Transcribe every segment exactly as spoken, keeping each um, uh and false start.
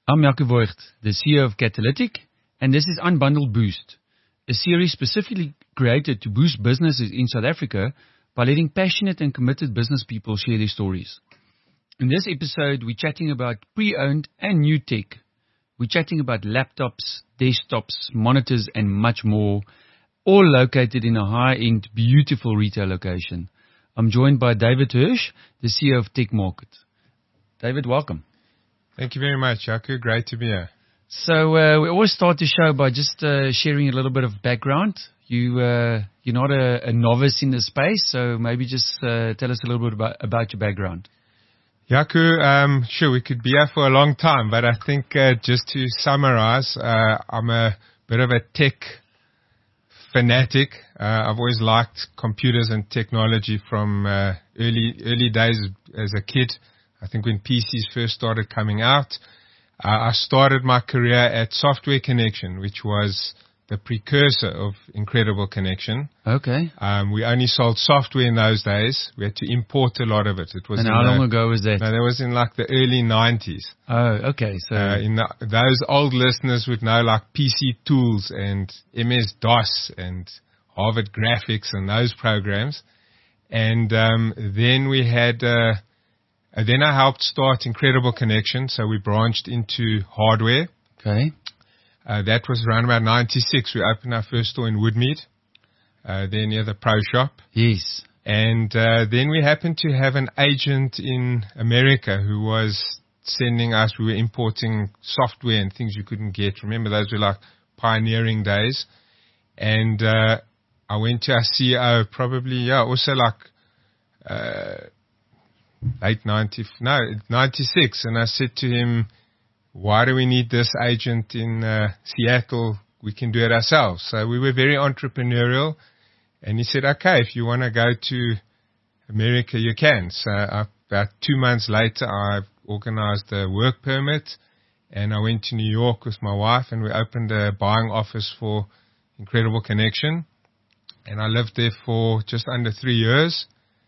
I'm Jaco Voigt, the C E O of Catalytic, and this is Unbundled Boost, a series specifically created to boost businesses in South Africa by letting passionate and committed business people share their stories. In this episode, we're chatting about pre-owned and new tech. We're chatting about laptops, desktops, monitors, and much more, all located in a high-end, beautiful retail location. I'm joined by David Hirsch, the C E O of Tech Market. David, welcome. Thank you very much, Jaco. Great to be here. So uh, we always start the show by just uh, sharing a little bit of background. You, uh, you're not a, a novice in the space, so maybe just uh, tell us a little bit about, about your background. Jaco, um, sure, we could be here for a long time, but I think uh, just to summarize, uh, I'm a bit of a tech fanatic. Uh, I've always liked computers and technology from uh, early early days as a kid. I think when P Cs first started coming out, uh, I started my career at Software Connection, which was the precursor of Incredible Connection. Okay. Um, we only sold software in those days. We had to import a lot of it. It was and how the, long ago was that? No, that was in like the early nineties. Oh, okay. So uh, in the, those old listeners would know like P C Tools and M S DOS and Harvard Graphics and those programs. And um, then we had... Uh, Uh, then I helped start Incredible Connection, so we branched into hardware. Okay. Uh, that was around about ninety-six. We opened our first store in Woodmead, uh, there near the Pro Shop. Yes. And uh, then we happened to have an agent in America who was sending us, we were importing software and things you couldn't get. Remember, those were like pioneering days. And uh, I went to our C E O probably, yeah, also like... Uh, late ninety, no, ninety-six, and I said to him, why do we need this agent in uh, Seattle? We can do it ourselves. So we were very entrepreneurial, and he said, okay, if you want to go to America, you can. So uh, about two months later, I organized a work permit, and I went to New York with my wife, and we opened a buying office for Incredible Connection, and I lived there for just under three years,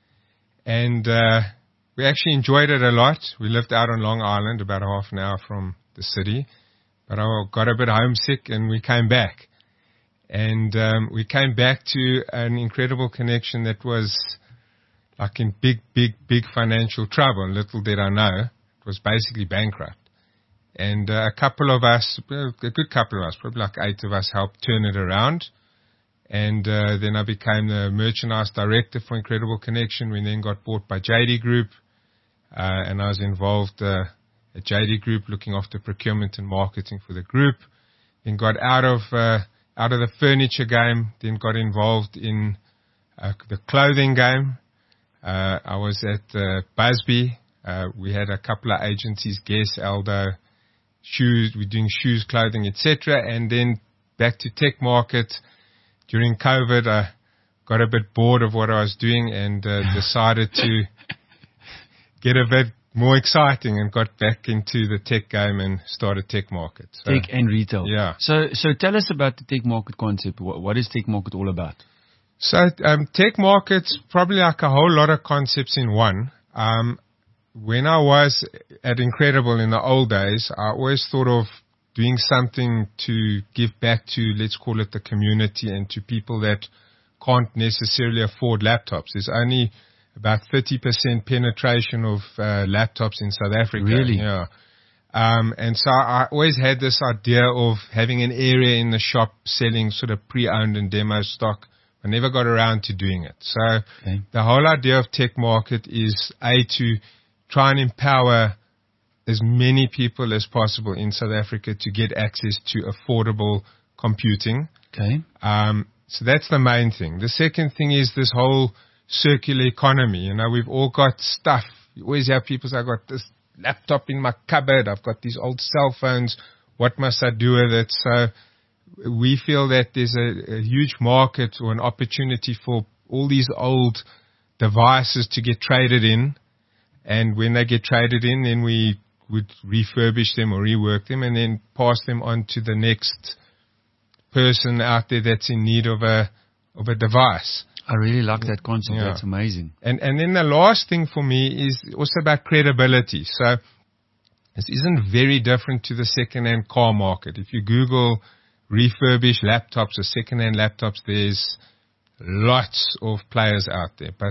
and uh we actually enjoyed it a lot. We lived out on Long Island, about half an hour from the city. But I got a bit homesick and we came back. And um, we came back to an Incredible Connection that was like in big, big, big financial trouble. Little did I know, it was basically bankrupt. And uh, a couple of us, a good couple of us, probably like eight of us, helped turn it around. And uh, then I became the merchandise director for Incredible Connection. We then got bought by J D Group. Uh, and I was involved uh, at J D Group looking after procurement and marketing for the group. Then got out of uh, out of the furniture game. Then got involved in uh, the clothing game. Uh, I was at uh, Busby. Uh, we had a couple of agencies, Guess, Aldo, shoes. We're doing shoes, clothing, et cetera. And then back to Tech Market. During COVID, I got a bit bored of what I was doing and uh, decided to get a bit more exciting and got back into the tech game and started Tech Market. So, tech and retail. Yeah. So, so tell us about the Tech Market concept. What, what is Tech Market all about? So, um, Tech Market's probably like a whole lot of concepts in one. Um, when I was at Incredible in the old days, I always thought of doing something to give back to, let's call it the community and to people that can't necessarily afford laptops. There's only about thirty percent penetration of uh, laptops in South Africa. Really? Yeah. Um, and so I always had this idea of having an area in the shop selling sort of pre-owned and demo stock. I never got around to doing it. So okay. The whole idea of Tech Market is, A, to try and empower as many people as possible in South Africa to get access to affordable computing. Okay. Um, so that's the main thing. The second thing is this whole circular economy. You know, we've all got stuff. You always have people say, I've got this laptop in my cupboard. I've got these old cell phones. What must I do with it? So we feel that there's a, a huge market or an opportunity for all these old devices to get traded in. And when they get traded in, then we would refurbish them or rework them and then pass them on to the next person out there that's in need of a of a device. I really like that concept. Yeah. That's amazing. And and then the last thing for me is also about credibility. So This isn't very different to the second-hand car market. If you Google refurbished laptops or second-hand laptops, there's lots of players out there. But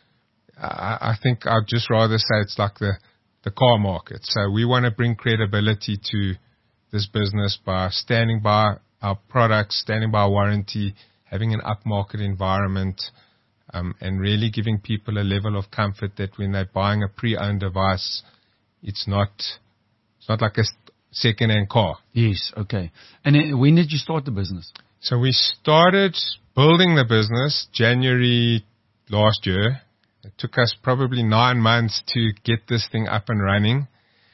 I, I think I'd just rather say it's like the, the car market. So we want to bring credibility to this business by standing by our products, standing by our warranty, having an upmarket environment, um, and really giving people a level of comfort that when they're buying a pre-owned device, it's not, it's not like a second-hand car. Yes, okay. And then when did you start the business? So we started building the business January last year. It took us probably nine months to get this thing up and running.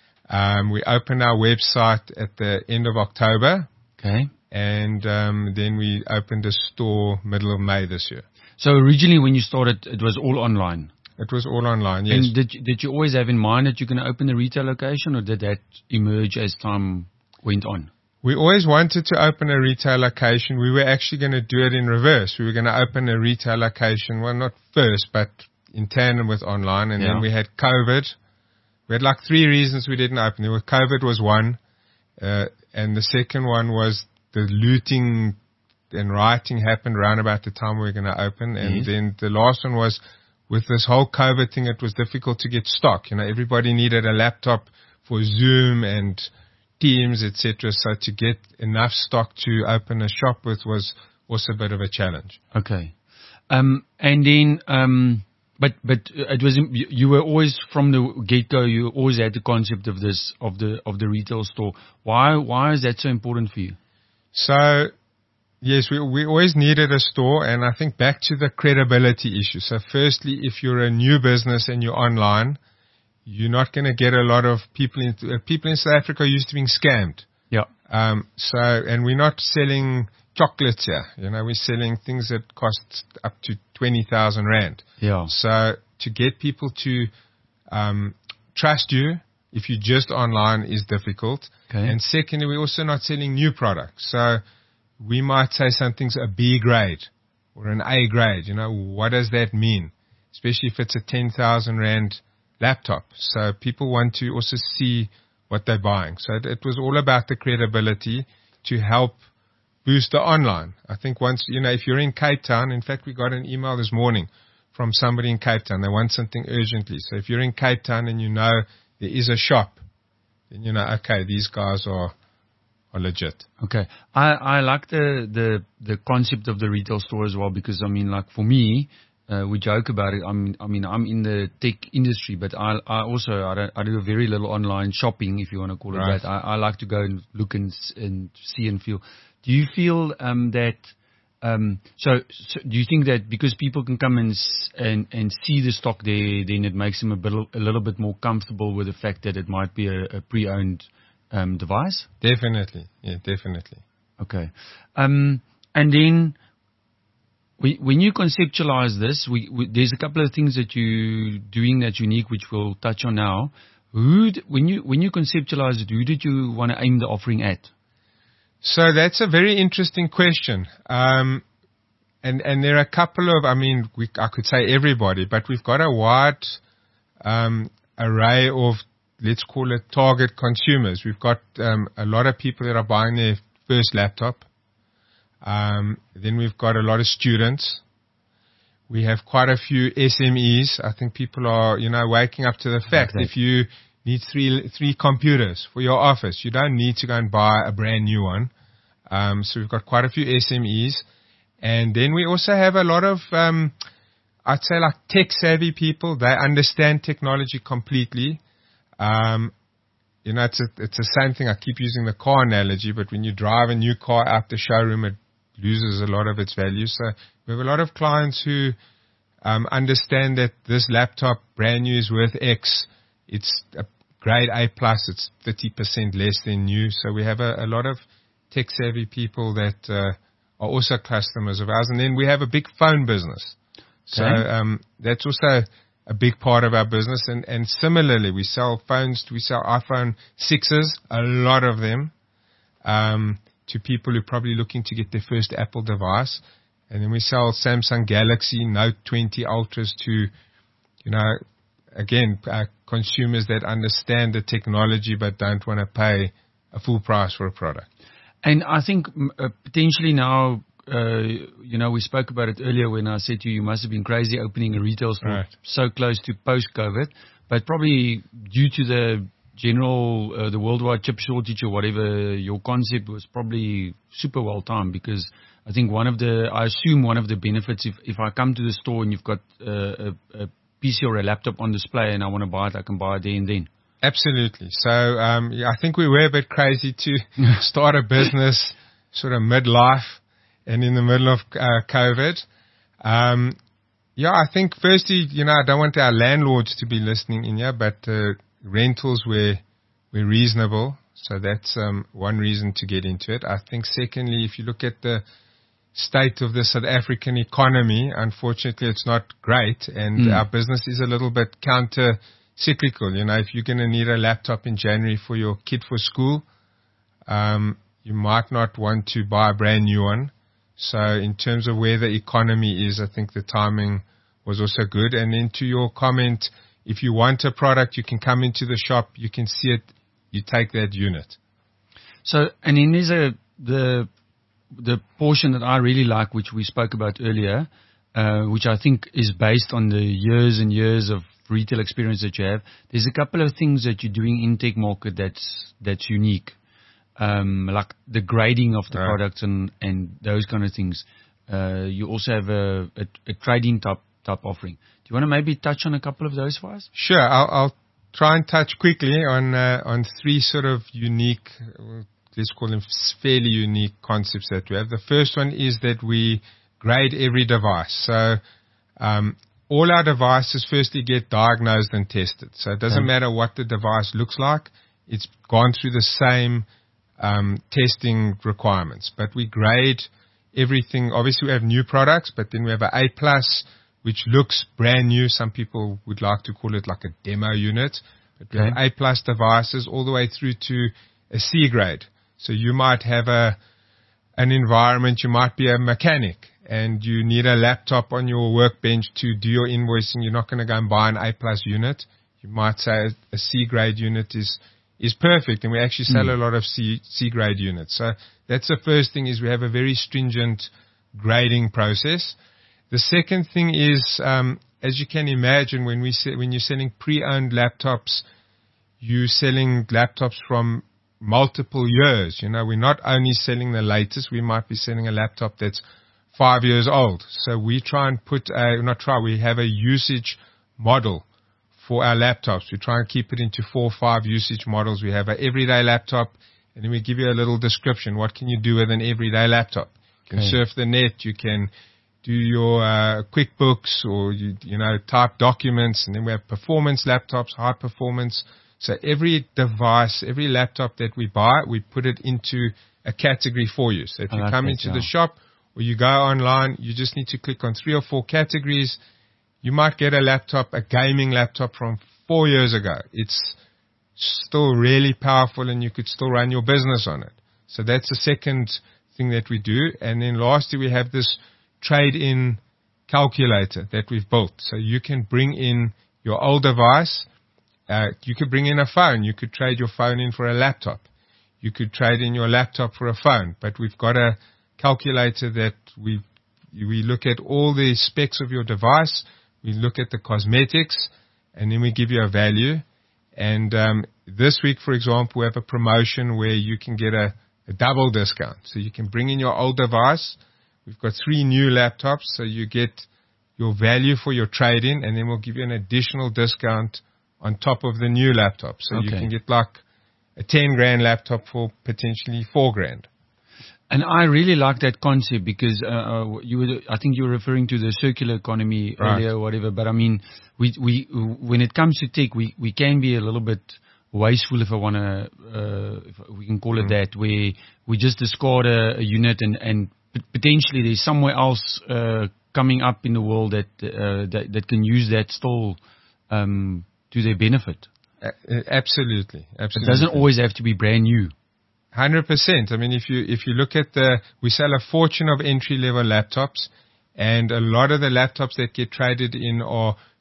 Um, we opened our website at the end of October. Okay. And um, then we opened a store middle of May this year. So originally when you started, it was all online? It was all online, yes. And did you, did you always have in mind that you're going to open a retail location, or did that emerge as time went on? We always wanted to open a retail location. We were actually going to do it in reverse. We were going to open a retail location, well, not first, but in tandem with online. And yeah. Then we had COVID. We had like three reasons we didn't open. There was COVID was one, uh, and the second one was the looting and rioting happened around about the time we were going to open. And yes. Then the last one was with this whole COVID thing, it was difficult to get stock. You know, everybody needed a laptop for Zoom and Teams, et cetera. So to get enough stock to open a shop with was also a bit of a challenge. Okay. Um, and then, um, but, but it was, you were always from the get-go, you always had the concept of this, of the, of the retail store. Why, why is that so important for you? So, yes, we, we always needed a store, and I think back to the credibility issue. So firstly, if you're a new business and you're online, you're not going to get a lot of people in, uh, people in South Africa are used to being scammed. Yeah. Um, so, and we're not selling chocolates here. You know, we're selling things that cost up to twenty thousand rand. Yeah. So to get people to, um, trust you if you're just online is difficult. Okay. And secondly, we're also not selling new products. So we might say something's a B grade or an A grade. You know, what does that mean? Especially if it's a ten thousand rand laptop. So people want to also see what they're buying. So it, it was all about the credibility to help boost the online. I think once, you know, if you're in Cape Town, in fact, we got an email this morning from somebody in Cape Town. They want something urgently. So if you're in Cape Town and you know there is a shop, then you know, okay, these guys are, are legit. Okay. I, I like the, the, the concept of the retail store as well, because I mean, like for me, Uh, we joke about it. I mean, I mean, I'm in the tech industry, but I, I also, I, don't, I do very little online shopping, if you want to call it right. that. I, I like to go and look and, and see and feel. Do you feel, um, that, um, so, so do you think that because people can come and, and, and see the stock there, then it makes them a bit, a little bit more comfortable with the fact that it might be a, a pre-owned, um, device? Definitely. Yeah, definitely. Okay. Um, and then, when you conceptualize this, we, we, there's a couple of things that you're doing that's unique, which we'll touch on now. Who, when you when you conceptualize it, who did you want to aim the offering at? So that's a very interesting question. Um, and and there are a couple of, I mean, we, I could say everybody, but we've got a wide um, array of, let's call it, target consumers. We've got um, a lot of people that are buying their first laptop. Um, then we've got a lot of students. We have quite a few S M Es. I think people are, you know, waking up to the fact that if you need three, three computers for your office, you don't need to go and buy a brand new one. Um, so we've got quite a few S M Es. And then we also have a lot of, um, I'd say like tech savvy people. They understand technology completely. Um, you know, it's a, it's the same thing. I keep using the car analogy, but when you drive a new car out the showroom, it loses a lot of its value. So we have a lot of clients who um, understand that this laptop brand new is worth X. It's a grade A plus. It's thirty percent less than new. So we have a, a lot of tech savvy people that uh, are also customers of ours. And then we have a big phone business. So um, that's also a big part of our business. And, and similarly, we sell phones. We sell iPhone sixes, a lot of them. Um, to people who are probably looking to get their first Apple device. And then we sell Samsung Galaxy Note twenty Ultras to, you know, again, uh, consumers that understand the technology but don't want to pay a full price for a product. And I think uh, potentially now, uh, you know, we spoke about it earlier when I said to you, you must have been crazy opening a retail store right. so close to post-COVID, but probably due to the general, uh, the worldwide chip shortage or whatever, your concept was probably super well timed, because I think one of the, I assume one of the benefits, if, if I come to the store and you've got uh, a, a P C or a laptop on display and I want to buy it, I can buy it there and then. Absolutely. So um, yeah, I think we were a bit crazy to start a business sort of midlife and in the middle of uh, COVID. Um, yeah, I think firstly, you know, I don't want our landlords to be listening in here, but uh, rentals were were reasonable. So that's um, one reason to get into it. I think secondly, if you look at the state of the South African economy, unfortunately, it's not great, and mm. our business is a little bit counter cyclical. You know, if you're going to need a laptop in January for your kid for school, um, you might not want to buy a brand new one. So in terms of where the economy is, I think the timing was also good. And then to your comment, if you want a product, you can come into the shop, you can see it, you take that unit. So, and then there's a, the, the portion that I really like, which we spoke about earlier, uh, which I think is based on the years and years of retail experience that you have. There's a couple of things that you're doing in Tech Market that's that's unique, um, like the grading of the right. products and, and those kind of things. Uh, you also have a, a, a trading type type offering. Do you want to maybe touch on a couple of those for us? Sure, I'll, I'll try and touch quickly on uh, on three sort of unique, let's call them fairly unique concepts that we have. The first one is that we grade every device. So um, all our devices firstly get diagnosed and tested. So it doesn't okay. matter what the device looks like. It's gone through the same um, testing requirements. But we grade everything. Obviously, we have new products, but then we have an A plus, which looks brand new. Some people would like to call it like a demo unit. But we okay. have A plus devices all the way through to a C grade. So you might have a an environment, you might be a mechanic, and you need a laptop on your workbench to do your invoicing. You're not going to go and buy an A plus unit. You might say a C grade unit is is perfect, and we actually sell mm. a lot of C C grade units. So that's the first thing, is we have a very stringent grading process. The second thing is, um, as you can imagine, when we say, when you're selling pre-owned laptops, you're selling laptops from multiple years. You know, we're not only selling the latest. We might be selling a laptop that's five years old. So we try and put a, not try, we have a usage model for our laptops. We try and keep it into four or five usage models. We have an everyday laptop, and then we give you a little description. What can you do with an everyday laptop? You can okay. surf the net. You can do your uh, QuickBooks, or you, you know, type documents. And then we have performance laptops, high performance. So every device, every laptop that we buy, we put it into a category for you. So if you come into the shop or you go online, you just need to click on three or four categories. You might get a laptop, a gaming laptop from four years ago. It's still really powerful, and you could still run your business on it. So that's the second thing that we do. And then lastly, we have this trade-in calculator that we've built. So you can bring in your old device. Uh, you could bring in a phone. You could trade your phone in for a laptop. You could trade in your laptop for a phone. But we've got a calculator that we we look at all the specs of your device. We look at the cosmetics, and then we give you a value. And um, this week, for example, we have a promotion where you can get a, a double discount. So you can bring in your old device. We've got three new laptops, so you get your value for your trade-in, and then we'll give you an additional discount on top of the new laptop. So okay. you can get like a ten grand laptop for potentially four grand. And I really like that concept, because uh, you were, I think you were referring to the circular economy right. earlier or whatever. But I mean, we we when it comes to tech, we, we can be a little bit wasteful, if I want to, uh, if we can call it mm. that, where we just discard a, a unit, and, and potentially there's somewhere else uh, coming up in the world that uh, that, that can use that still um, to their benefit. Uh, absolutely, absolutely. It doesn't always have to be brand new. one hundred percent. I mean, if you if you look at the, we sell a fortune of entry-level laptops, and a lot of the laptops that get traded in are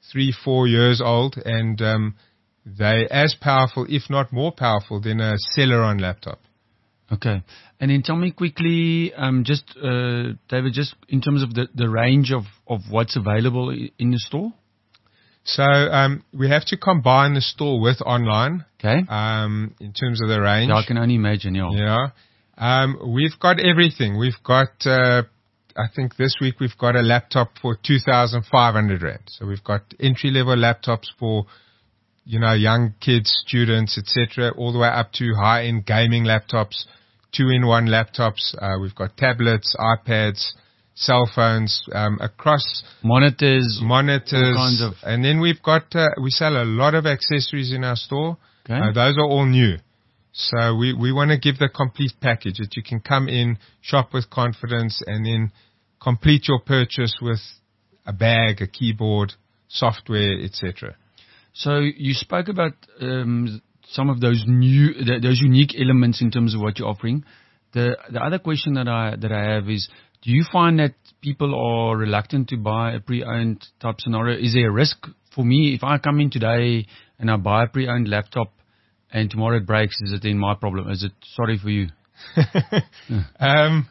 three, four years old, and um, they're as powerful, if not more powerful, than a Celeron laptop. Okay. And then tell me quickly, um, just, uh, David, just in terms of the, the range of, of what's available in the store? So um, we have to combine the store with online. Okay. Um, in terms of the range. Yeah, I can only imagine, yeah. Yeah. Um, we've got everything. We've got, uh, I think this week we've got a laptop for two thousand five hundred rand. So we've got entry-level laptops for, you know, young kids, students, et cetera, all the way up to high-end gaming laptops, two-in-one laptops. Uh, we've got tablets, iPads, cell phones, um, across monitors, monitors, all kinds of. And then we've got, uh, we sell a lot of accessories in our store. Okay. Uh, those are all new. So we, we want to give the complete package that you can come in, shop with confidence, and then complete your purchase with a bag, a keyboard, software, et cetera. So you spoke about um, some of those new, th- those unique elements in terms of what you're offering. The the other question that I that I have is, do you find that people are reluctant to buy a pre-owned type scenario? Is there a risk for me if I come in today and I buy a pre-owned laptop and tomorrow it breaks? Is it then my problem? Is it sorry for you? um,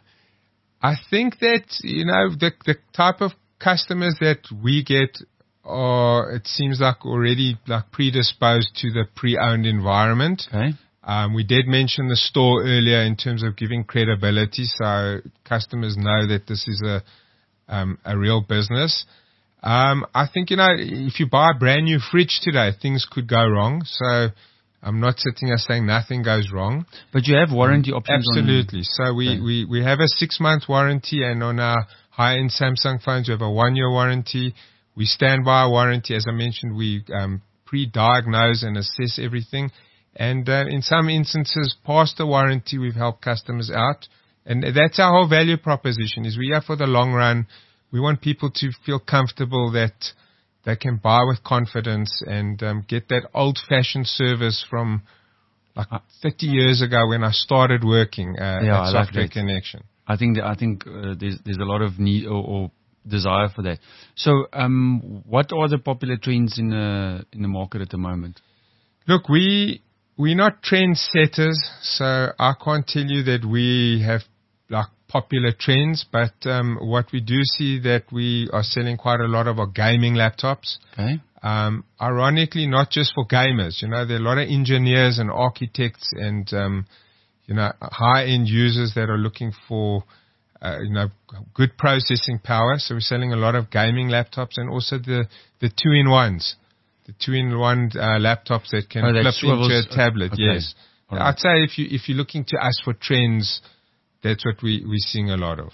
I think that, you know, the the type of customers that we get are, it seems like already like predisposed to the pre-owned environment. Okay. Um, we did mention the store earlier in terms of giving credibility, so customers know that this is a um, a real business. Um, I think, you know, if you buy a brand new fridge today, things could go wrong. So I'm not sitting here saying nothing goes wrong. But you have warranty options. Absolutely. On so we, okay. we, we have a six-month warranty, and on our high-end Samsung phones, we have a one-year warranty. We stand by our warranty. As I mentioned, we um, pre-diagnose and assess everything. And uh, in some instances, past the warranty, we've helped customers out. And that's our whole value proposition, is we are for the long run. We want people to feel comfortable that they can buy with confidence and um, get that old-fashioned service from like thirty years ago when I started working uh, yeah, at Software Connection. I think that, I think uh, there's there's a lot of need or, or desire for that. So, um, what are the popular trends in the in the market at the moment? Look, we we're not trendsetters, so I can't tell you that we have like popular trends, but um, what we do see that we are selling quite a lot of our gaming laptops. Okay. Um, ironically, not just for gamers. You know, there are a lot of engineers and architects and um, you know, high-end users that are looking for uh, you know, good processing power. So we're selling a lot of gaming laptops, and also the the two-in-ones, the two-in-one uh, laptops that can oh, that flip swivels, into a tablet. okay. Yes, All right. I'd say if you if you're looking to us for trends, that's what we we're seeing a lot of.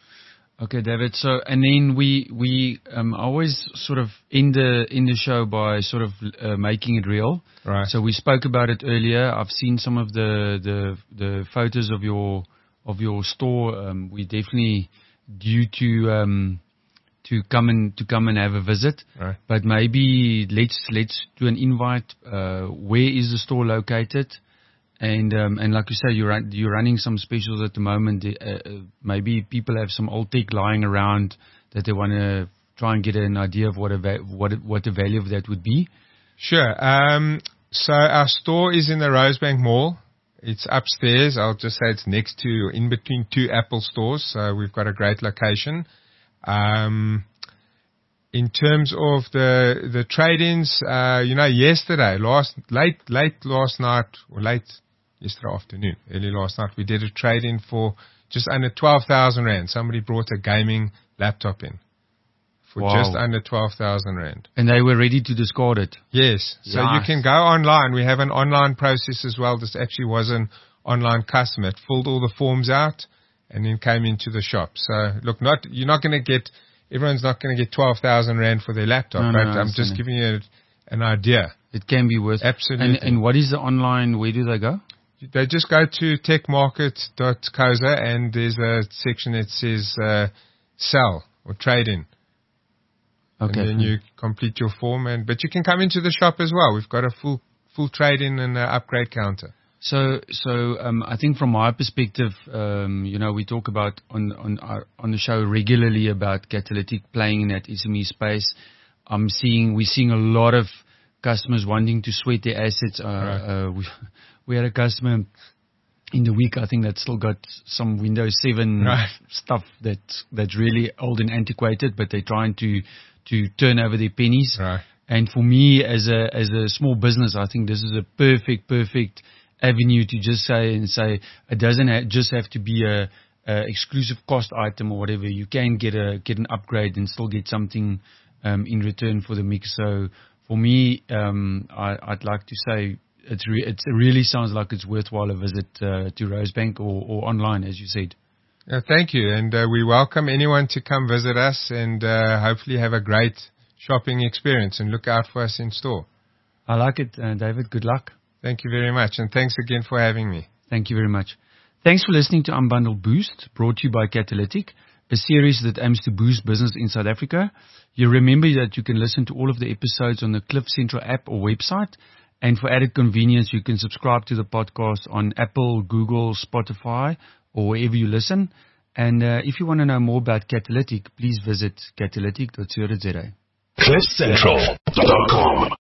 Okay, David. So, and then we we um, always sort of end the in the show by sort of uh, making it real. Right. So we spoke about it earlier. I've seen some of the the, the photos of your of your store. Um, we definitely due to um, to come and to come and have a visit. Right. But maybe let's let's do an invite. Uh, where is the store located? And um, and like you say, you're run, you're running some specials at the moment. Uh, uh, maybe people have some old tech lying around that they want to try and get an idea of what a va- what what the value of that would be. Sure. Um, so our store is in the Rosebank Mall. It's upstairs. I'll just say it's next to, in between two Apple stores. So we've got a great location. Um, in terms of the the trade-ins, uh, you know, yesterday, last late late last night or late. Yesterday afternoon, early last night, we did a trade-in for just under twelve thousand rand. Somebody brought a gaming laptop in for wow. just under twelve thousand rand. And they were ready to discard it. Yes. So yes. you can go online. We have an online process as well. This actually was an online customer. It filled all the forms out and then came into the shop. So look, not you're not going to get, everyone's not going to get twelve thousand rand for their laptop, no, but no, no, I'm just giving you an idea. It can be worth. Absolutely. And, and what is the online, where do they go? They just go to techmarket dot co za and there's a section that says uh, sell or trade in. Okay. And then you complete your form, and but you can come into the shop as well. We've got a full full trade in and uh, upgrade counter. So so um, I think from my perspective, um, you know, we talk about on on our, on the show regularly about Catalytic playing in that S M E space. I'm seeing, we're seeing a lot of customers wanting to sweat their assets. Uh, Right. uh, we, we had a customer in the week, I think, that still got some Windows seven Right. stuff that that's really old and antiquated, but they're trying to to turn over their pennies. Right. And for me, as a as a small business, I think this is a perfect perfect avenue to just say and say it doesn't ha- just have to be a, a exclusive cost item or whatever. You can get a get an upgrade and still get something um, in return for the mix. So for me, um, I, I'd like to say. It's re- it's, it really sounds like it's worthwhile a visit uh, to Rosebank or, or online, as you said. Uh, thank you. And uh, we welcome anyone to come visit us and uh, hopefully have a great shopping experience, and look out for us in store. I like it, uh, David. Good luck. Thank you very much. And thanks again for having me. Thank you very much. Thanks for listening to Unbundled Boost, brought to you by Catalytic, a series that aims to boost business in South Africa. You remember that you can listen to all of the episodes on the Cliff Central app or website. And for added convenience, you can subscribe to the podcast on Apple, Google, Spotify, or wherever you listen. And uh, if you want to know more about Catalytic, please visit catalytic dot co dot za. cliff central dot com